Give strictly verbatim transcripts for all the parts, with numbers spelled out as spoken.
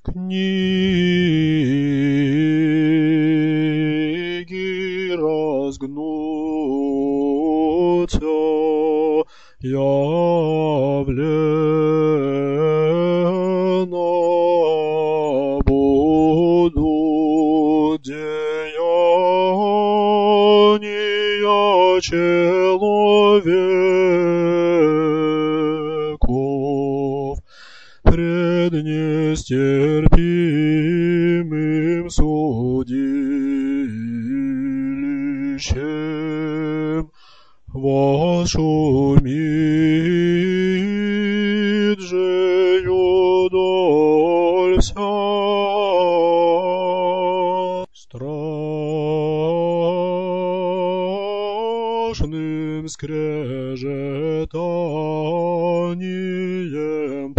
книги разгнутся, явлено будут деяния человеков пред нестерпимым судилищем. Вошумит же юдоль вся страшным скрежетанием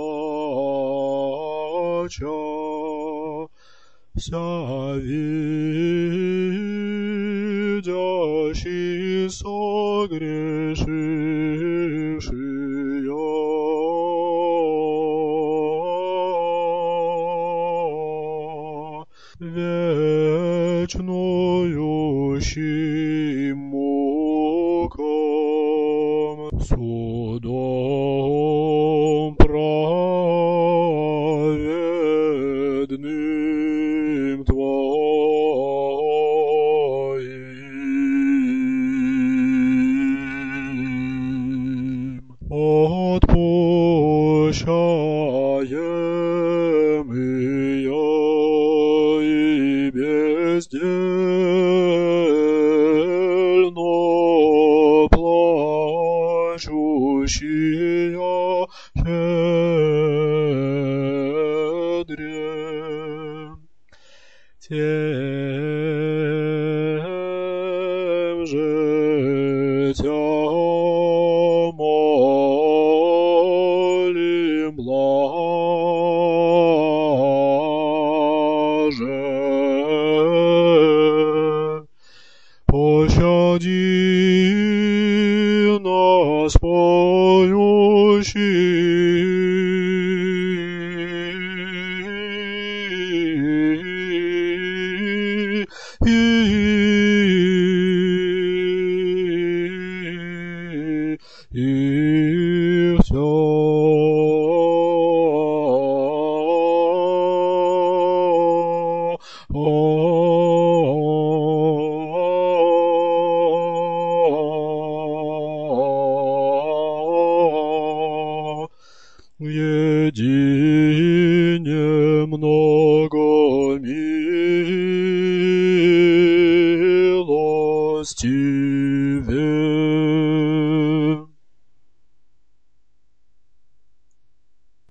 плача, вся видящий согрешившие вечною мукам судом праведным Твоим отпущаемые и бездельно плачущие щедре, тем же Тя молим, блаже, пощади нас, поющие, и все едине много милостивее.